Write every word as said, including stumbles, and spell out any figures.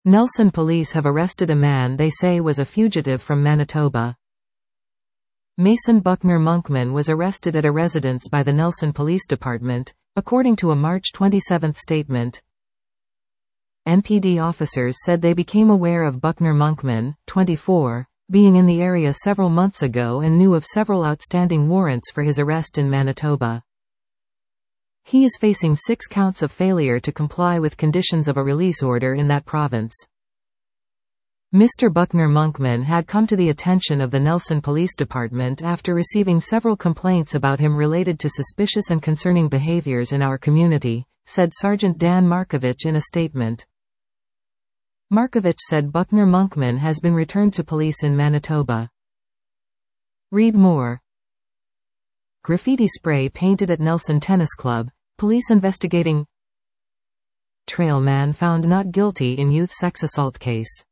Nelson police have arrested a man they say was a fugitive from Manitoba. Mason Buckner Monkman was arrested at a residence by the Nelson Police Department, according to a March twenty-seventh statement. N P D officers said they became aware of Buckner Monkman, twenty-four, being in the area several months ago and knew of several outstanding warrants for his arrest in Manitoba. He is facing six counts of failure to comply with conditions of a release order in that province. Mister Buckner Monkman had come to the attention of the Nelson Police Department after receiving several complaints about him related to suspicious and concerning behaviors in our community, said Sergeant Dan Markovich in a statement. Markovich said Buckner Monkman has been returned to police in Manitoba. Read more. Graffiti spray painted at Nelson Tennis Club, police investigating. Trail man found not guilty in youth sex assault case.